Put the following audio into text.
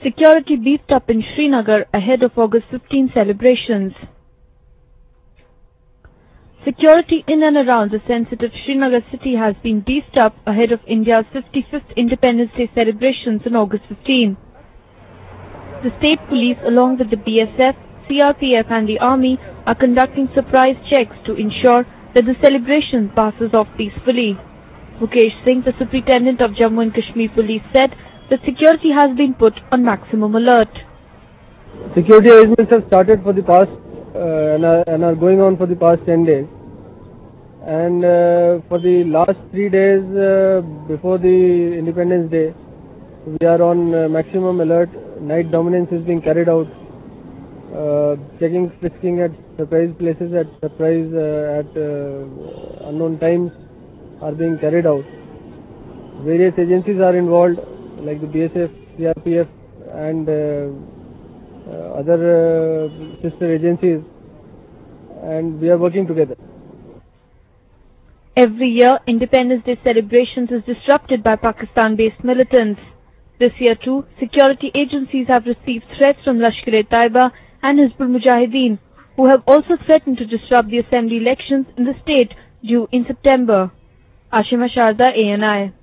Security beefed up in Srinagar ahead of August 15 celebrations. Security in and around the sensitive Srinagar city has been beefed up ahead of India's 55th Independence Day celebrations on August 15. The state police, along with the BSF, CRPF and the army, are conducting surprise checks to ensure that the celebration passes off peacefully. Mukesh Singh, the Superintendent of Jammu and Kashmir Police, said that security has been put on maximum alert. Security arrangements have started for the past and are going on for the past 10 days. And for the last 3 days before the Independence Day, we are on maximum alert. Night dominance is being carried out. Checking, frisking at surprise places, at unknown times are being carried out. Various agencies are involved, like the BSF, CRPF and other sister agencies, and we are working together. Every year, Independence Day celebrations is disrupted by Pakistan-based militants. This year too, security agencies have received threats from Lashkar-e-Taiba and Hizbul Mujahideen, who have also threatened to disrupt the assembly elections in the state due in September. Ashima Sharda, ANI.